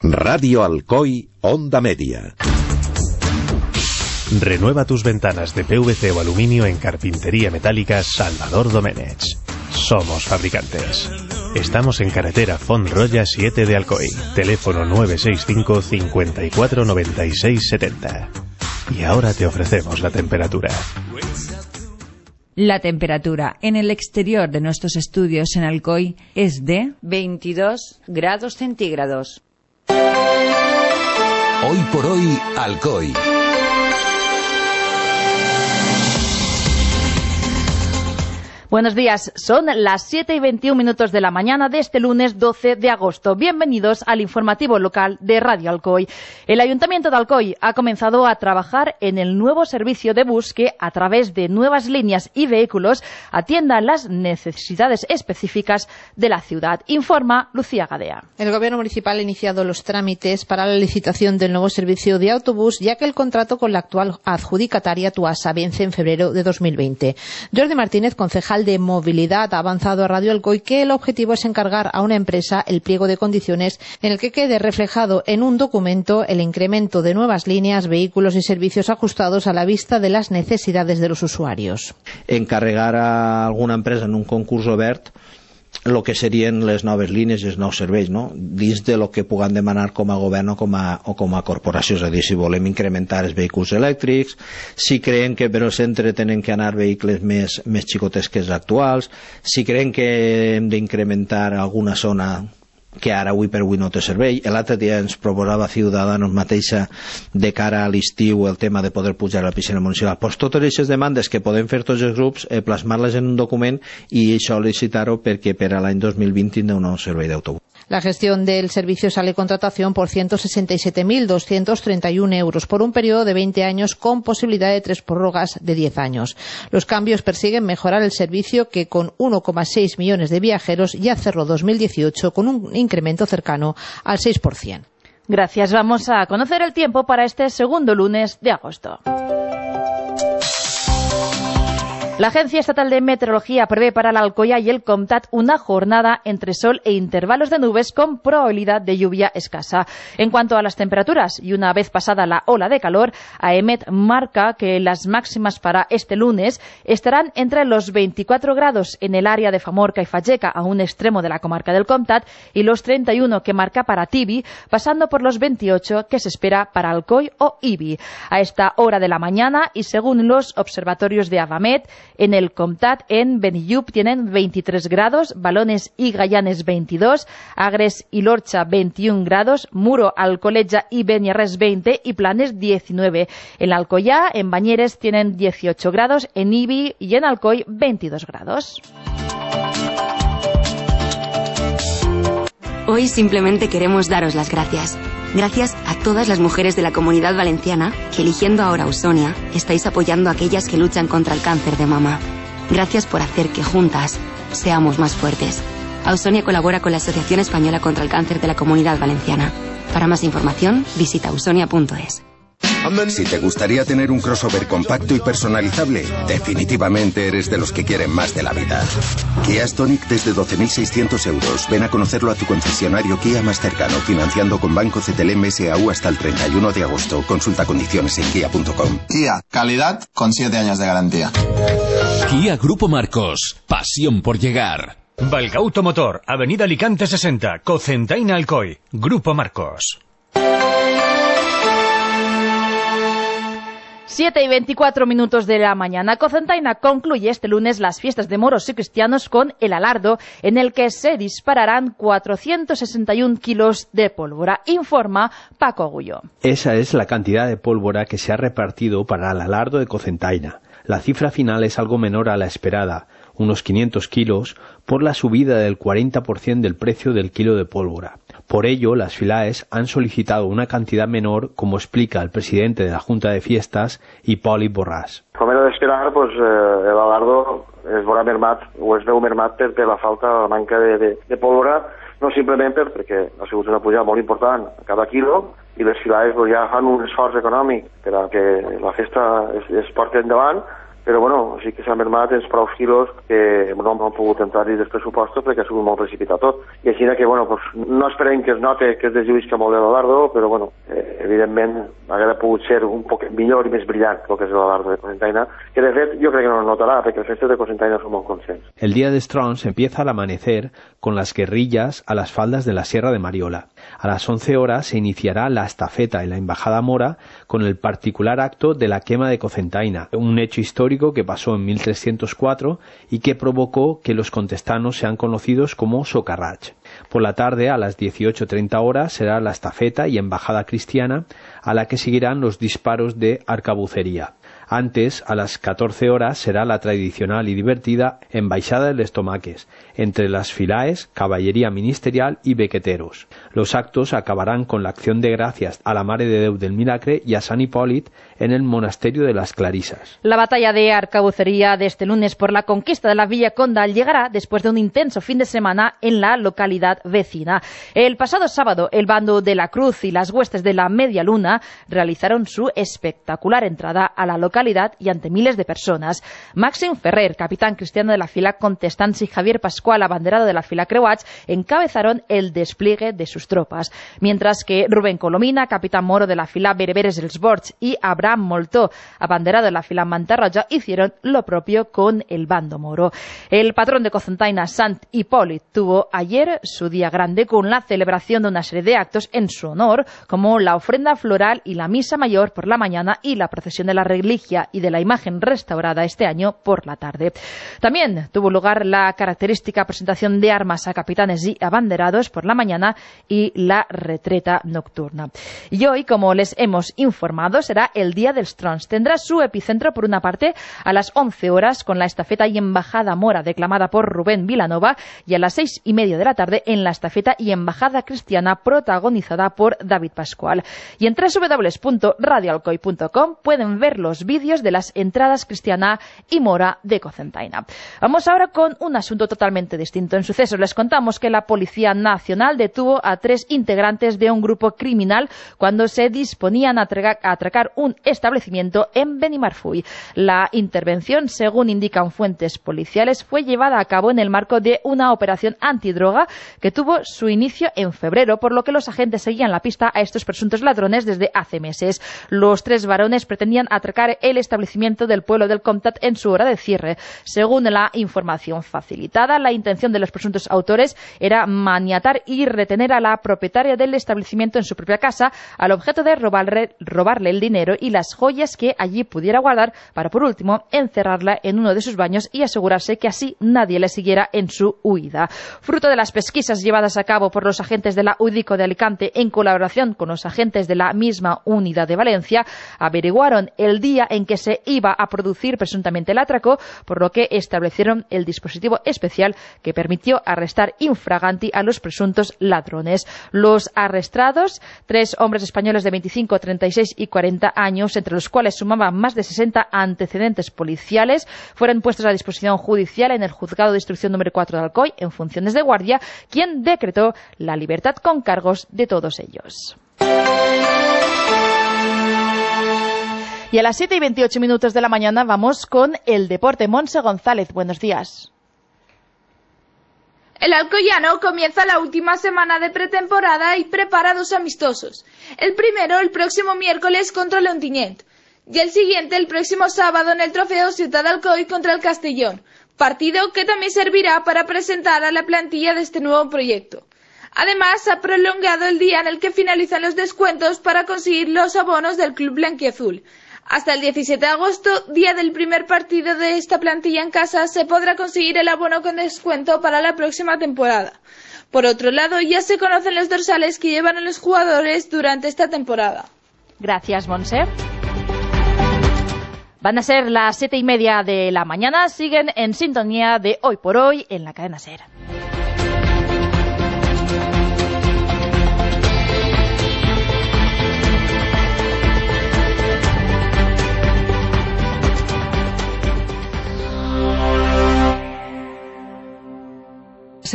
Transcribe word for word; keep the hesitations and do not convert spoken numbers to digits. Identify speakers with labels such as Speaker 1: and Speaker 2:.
Speaker 1: Radio Alcoy, Onda Media.
Speaker 2: Renueva tus ventanas de P V C o aluminio en Carpintería Metálica Salvador Domenech. Somos fabricantes. Estamos en carretera Font Roya siete de Alcoy. Teléfono nueve seis cinco, cincuenta y cuatro, noventa y seis, setenta. Y ahora te ofrecemos la temperatura.
Speaker 3: La temperatura en el exterior de nuestros estudios en Alcoy es de
Speaker 4: veintidós grados centígrados.
Speaker 1: Hoy por hoy, Alcoy.
Speaker 5: Buenos días, son las siete y veintiún minutos de la mañana de este lunes doce de agosto. Bienvenidos al informativo local de Radio Alcoy. El Ayuntamiento de Alcoy ha comenzado a trabajar en el nuevo servicio de bus que, a través de nuevas líneas y vehículos, atienda las necesidades específicas de la ciudad. Informa Lucía Gadea.
Speaker 6: El Gobierno municipal ha iniciado los trámites para la licitación del nuevo servicio de autobús, ya que el contrato con la actual adjudicataria Tuasa vence en febrero de dos mil veinte. Jordi Martínez, concejal de Movilidad, ha avanzado a Radio Alcoy que el objetivo es encargar a una empresa el pliego de condiciones en el que quede reflejado en un documento el incremento de nuevas líneas, vehículos y servicios ajustados a la vista de las necesidades de los usuarios.
Speaker 7: Encarregar a alguna empresa en un concurso obert el que serien les noves línies i els nous serveis, no? Dins de lo que puguem demanar com a govern o com a, o com a corporació. És a dir, si volem incrementar els vehicles elèctrics, si creiem que per al centre tenen que anar vehicles més, més xicotes que els actuals, si creiem que hem d'incrementar alguna zona que ara avui per avui no té servei. L'altre dia ens proposava Ciudadanos mateixa de cara a l'estiu el tema de poder pujar a la piscina municipal. Pues totes aquestes demandes que podem fer tots els grups, eh, plasmar-les en un document i sol·licitar-ho perquè per a l'any dos mil vint tindrà un nou servei d'autobús.
Speaker 6: La gestión del servicio sale contratación por ciento sesenta y siete mil doscientos treinta y uno euros por un periodo de veinte años con posibilidad de tres prórrogas de diez años. Los cambios persiguen mejorar el servicio que con uno coma seis millones de viajeros ya cerró dos mil dieciocho con un incremento cercano al seis por ciento.
Speaker 5: Gracias. Vamos a conocer el tiempo para este segundo lunes de agosto. La Agencia Estatal de Meteorología prevé para la Alcoya y el Comtat una jornada entre sol e intervalos de nubes con probabilidad de lluvia escasa. En cuanto a las temperaturas, y una vez pasada la ola de calor, AEMET marca que las máximas para este lunes estarán entre los veinticuatro grados en el área de Famorca y Fageca, a un extremo de la comarca del Comtat, y los treinta y uno que marca para Tibi, pasando por los veintiocho que se espera para Alcoy o Ibi. A esta hora de la mañana, y según los observatorios de Avamet, en el Comtat, en Benillup tienen veintitrés grados, Balones y Gallanes veintidós, Agres y Lorcha veintiún grados, Muro, Alcoleja y Beniarrés veinte y Planes diecinueve. En Alcoyá, en Bañeres tienen dieciocho grados, en Ibi y en Alcoy veintidós grados.
Speaker 8: Hoy simplemente queremos daros las gracias. Gracias a todas las mujeres de la Comunidad Valenciana que, eligiendo ahora Ausonia, estáis apoyando a aquellas que luchan contra el cáncer de mama. Gracias por hacer que juntas seamos más fuertes. Ausonia colabora con la Asociación Española contra el Cáncer de la Comunidad Valenciana. Para más información, visita ausonia punto es.
Speaker 9: Si te gustaría tener un crossover compacto y personalizable, definitivamente eres de los que quieren más de la vida. Kia Stonic desde doce mil seiscientos euros. Ven a conocerlo a tu concesionario Kia más cercano, financiando con Banco C T L M S A U hasta el treinta y uno de agosto. Consulta condiciones en kia punto com.
Speaker 10: Kia, calidad con siete años de garantía.
Speaker 11: Kia Grupo Marcos, pasión por llegar.
Speaker 12: Valgauto Motor, Avenida Alicante sesenta, Cocentaina Alcoy, Grupo Marcos.
Speaker 5: siete y veinticuatro minutos de la mañana. Cocentaina concluye este lunes las fiestas de moros y cristianos con el alardo en el que se dispararán cuatrocientos sesenta y uno kilos de pólvora. Informa Paco Agullo.
Speaker 13: Esa es la cantidad de pólvora que se ha repartido para el alardo de Cocentaina. La cifra final es algo menor a la esperada, unos quinientos kilos, por la subida del cuarenta por ciento del precio del kilo de pólvora. Por ello, las Filaes han solicitado una cantidad menor, como explica el presidente de la Junta de Fiestas, Hipòlit Borràs.
Speaker 14: Com era d'esperar, pues, eh, l'alardo es veurà mermat, o es veu mermat per, per la falta, la manca de, de, de pólvora, no simplement per, perquè ha sigut una pujada molt important a cada quilo, i les Filaes pues, ja fan un esforç econòmic per a que la festa es, es porti endavant, però bueno, sí que s'ha mermat els prou quilos que no han pogut entrar-hi dels pressupostos perquè ha sigut molt precipitat tot. I així que, bueno, pues, no esperem que es note que es desjuïsca molt de l'Alardo, però bueno, eh, evidentment hauria pogut ser un poc millor i més brillant el que és l'Alardo de Cocentaina, que de fet jo crec que no es notarà, perquè els festes de Cocentaina són molt conscients.
Speaker 13: El día de Strons empieza al amanecer con las guerrillas a las faldas de la Sierra de Mariola. A las once horas se iniciará la estafeta en la Embajada Mora con el particular acto de la quema de Cocentaina, un hecho histórico que pasó en mil trescientos cuatro y que provocó que los contestanos sean conocidos como socarrach. Por la tarde, a las dieciocho treinta horas, será la estafeta y embajada cristiana, a la que seguirán los disparos de arcabucería. Antes, a las catorce horas, será la tradicional y divertida Embaixada de les Tomaques, entre las filaes, caballería ministerial y bequeteros. Los actos acabarán con la acción de gracias a la Mare de Déu del Milagre y a San Hipòlit en el monasterio de las Clarisas.
Speaker 5: La batalla de arcabucería de este lunes por la conquista de la Villa Condal llegará después de un intenso fin de semana en la localidad vecina. El pasado sábado, el bando de la Cruz y las huestes de la Media Luna realizaron su espectacular entrada a la localidad y ante miles de personas. Màxim Ferrer, capitán cristiano de la fila Contestants, y Javier Pascual, abanderado de la fila Creuats, encabezaron el despliegue de sus tropas, mientras que Rubén Colomina, capitán moro de la fila Bereberes dels Bords, y Abraham Moltó, abanderado de la fila Mantarroja, hicieron lo propio con el bando moro. El patrón de Cocentaina, Sant Hipòlit, tuvo ayer su día grande con la celebración de una serie de actos en su honor, como la ofrenda floral y la misa mayor por la mañana y la procesión de la reliquia y de la imagen restaurada este año por la tarde. También tuvo lugar la característica presentación de armas a capitanes y abanderados por la mañana y la retreta nocturna. Y hoy, como les hemos informado, será el Día del Strons. Tendrá su epicentro, por una parte, a las once horas con la estafeta y embajada mora declamada por Rubén Vilanova, y a las seis y media de la tarde en la estafeta y embajada cristiana protagonizada por David Pascual. Y en doble u doble u doble u punto radio alcoy punto com pueden ver los vídeos de las entradas cristiana y mora de Cocentaina. Vamos ahora con un asunto totalmente distinto. En sucesos les contamos que la Policía Nacional detuvo a tres integrantes de un grupo criminal cuando se disponían a atracar un establecimiento en Benimarfull. La intervención, según indican fuentes policiales, fue llevada a cabo en el marco de una operación antidroga que tuvo su inicio en febrero, por lo que los agentes seguían la pista a estos presuntos ladrones desde hace meses. Los tres varones pretendían atracar el establecimiento del pueblo del Comtat en su hora de cierre. Según la información facilitada, la intención de los presuntos autores era maniatar y retener a la propietaria del establecimiento en su propia casa, al objeto de robarle, robarle el dinero y las joyas que allí pudiera guardar, para por último encerrarla en uno de sus baños y asegurarse que así nadie le siguiera en su huida. Fruto de las pesquisas llevadas a cabo por los agentes de la UDICO de Alicante en colaboración con los agentes de la misma unidad de Valencia, averiguaron el día en que se iba a producir presuntamente el atraco, por lo que establecieron el dispositivo especial que permitió arrestar infraganti a los presuntos ladrones. Los arrestados, tres hombres españoles de veinticinco, treinta y seis y cuarenta años, entre los cuales sumaban más de sesenta antecedentes policiales, fueron puestos a disposición judicial en el Juzgado de Instrucción número cuatro de Alcoy en funciones de guardia, quien decretó la libertad con cargos de todos ellos. Y a las siete y veintiocho minutos de la mañana vamos con el deporte. Montse González, buenos días.
Speaker 15: El alcoyano comienza la última semana de pretemporada y prepara dos amistosos. El primero el próximo miércoles contra el Ontinyent y el siguiente el próximo sábado en el Trofeo Ciutat d'Alcoi contra el Castellón, partido que también servirá para presentar a la plantilla de este nuevo proyecto. Además, ha prolongado el día en el que finalizan los descuentos para conseguir los abonos del club blanquiazul. Hasta el diecisiete de agosto, día del primer partido de esta plantilla en casa, se podrá conseguir el abono con descuento para la próxima temporada. Por otro lado, ya se conocen los dorsales que llevan a los jugadores durante esta temporada.
Speaker 5: Gracias, Montse. Van a ser las siete y media de la mañana. Siguen en sintonía de Hoy por Hoy en la cadena SER.